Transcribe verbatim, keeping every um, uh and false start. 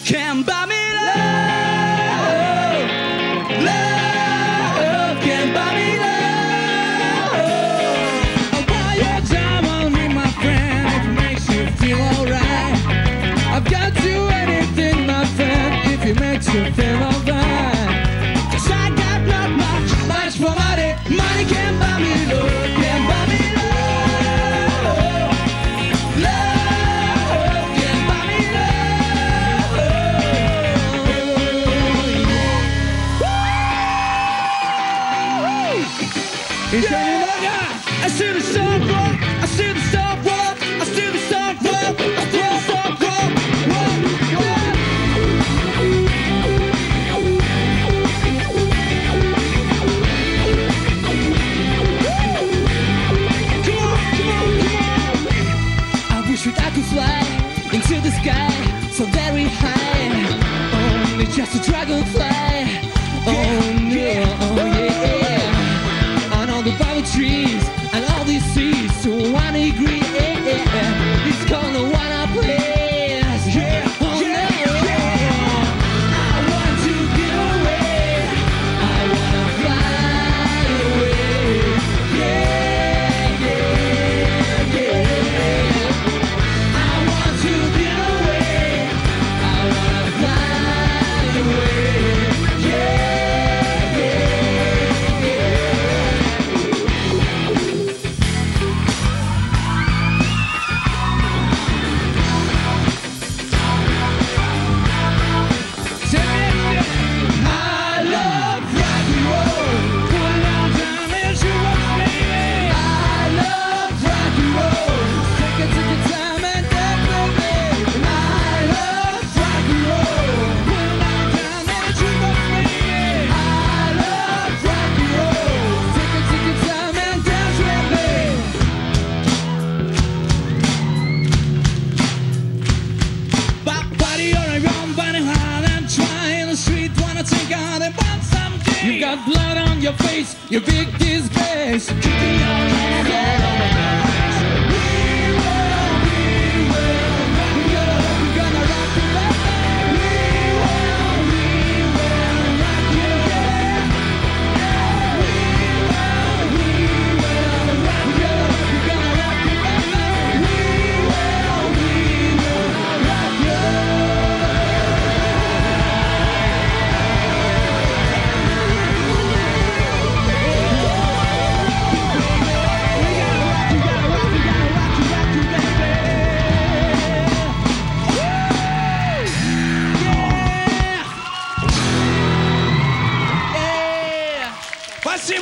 can't buy me love. Love can't buy me love. I'll buy your time on me, my friend, if it makes you feel alright. I've got you anything, my friend, if it makes you feel alright. Cause I got not much, much for money. Money can't buy me love, can't buy me love. Love can't buy me love. It's yeah. I see the sun roll, I see the sun roll, I see the sun roll, I see the sun roll, roll, roll. Come on, come on, come on. I wish that I could fly into the sky so very high, only just a dragonfly. Oh no, oh yeah. On all the power trees and all these seas to one degree. It's gonna wanna place. Yeah, oh yeah, no. Yeah. I want to get away. I wanna fly away. Yeah, yeah, yeah. I want to get away. I wanna fly away. Yeah, yeah, yeah. I love rock and roll. Put it on down and shoot up, baby. I love rock and roll. Take it, take your time and dance, baby. I love rock and roll. Put it on down and shoot up, baby. I love rock and roll. Take it, take your time and dance, baby. Body on a run, body hard and try in the street, wanna take out and want something. You got blood on your face, your big disgrace. Kicking your hands all over the place. We will, we will rock you. We're gonna rock you, baby. We will, we will rock you. Yeah. We will, we will rock you. We're gonna rock you, baby. We will, we will rock you. Спасибо!